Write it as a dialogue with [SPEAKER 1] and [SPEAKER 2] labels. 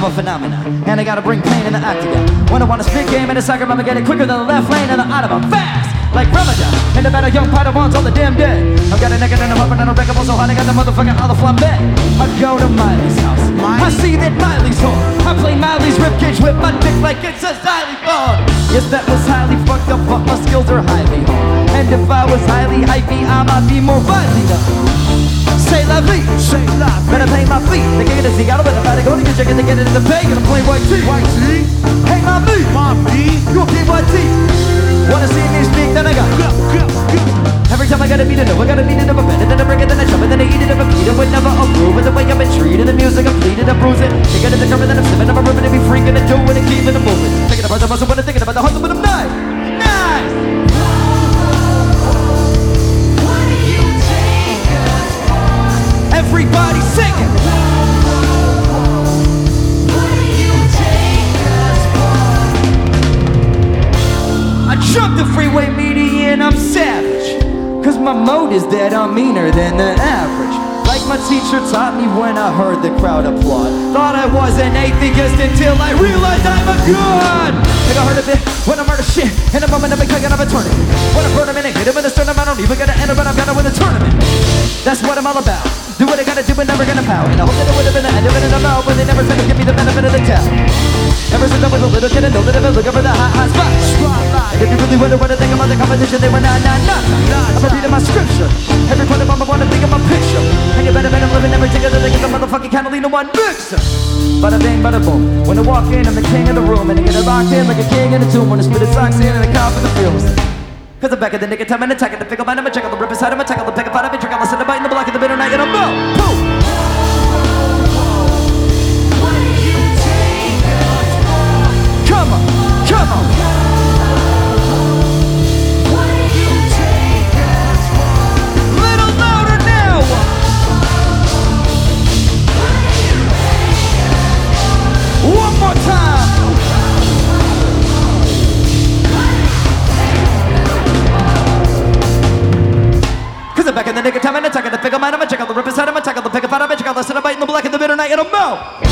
[SPEAKER 1] I'm a phenomenon, and I gotta bring pain in the octagon. When I wanna spit game in the soccer, I'ma get it quicker than the left lane in the Autobahn. Fast, like Ramadan, in the battle, young Padawans all the damn day. I've got a naked and I'm up and I'm breakable, so hot I got the motherfucking olive flambe. I go to Miley's house, I see that Miley's home. I play Miley's ribcage with my dick like it's a xylophone. Yes, that was highly fucked up, but my skills are highly honed. And if I was highly hypey, I might be more widely known. Say la vie, say la vie. Better pay my fee. They get it, see, I don't better go to get chicken to get it in the bag. And I'm playing white tea. White tea? Hey, mommy. Mommy. You a PYT. Wanna see me speak, then I got every time I gotta beat it up, I gotta beat it up a bit. And then I break it, then I jump, and then I eat it up a beat. And whenever I'm grooving, the way I've been treated, the music I'm bleeding, I'm bruising. You get it, the curve, and then I'm sipping, I'm a ripping, and be freaking and doing and keeping and moving. Thinking about the muscle, but I'm thinking about the hustle, but I'm nice. Nice! Everybody singing. I jump the freeway median, I'm savage. Cause my mode is that I'm meaner than the average. Like my teacher taught me when I heard the crowd applaud. Thought I was an atheist until I realized I'm a god. Think I heard of it when I murder shit. In a moment I've been cooking up a tournament. When I burn him in and hit him in the sternum, I don't even gotta enter, but I'm gonna win the tournament. That's what I'm all about. Do what I gotta do, but never gonna pout. And I hope that it would've been the end of it in a mouth, but they never said to give me the benefit of the doubt. Ever since I was a little kid, I know that I've been looking for the hot spot. And if you really wonder what I think about the competition, they were not. I'm reading my scripture. Every point of them I wanna think of my picture. And you better bet I'm living every together, they get the motherfucking Catalina one mixer. Bada bing, bada boom. When I walk in, I'm the king of the room. And I get it locked in like a king in a tomb. When I spit it socks in and I cough in the fields. Cause I'm back at the nick of time and attack at the pickle mind. I'm a check on the rip inside, I'm a check on the pick up out of it. Trick on the center bite in the block of the bitter night. And I'm boom, boom. What do you take us for? Come on, come on. What do you take us for? Little louder now. What do you take us for? One more time. Back in the nick of time and attack at the pickle mind, I'm a check out the rip inside, I'm a check out the pick up out of it, check out the center bite in the black in the bitter night, and I'm out.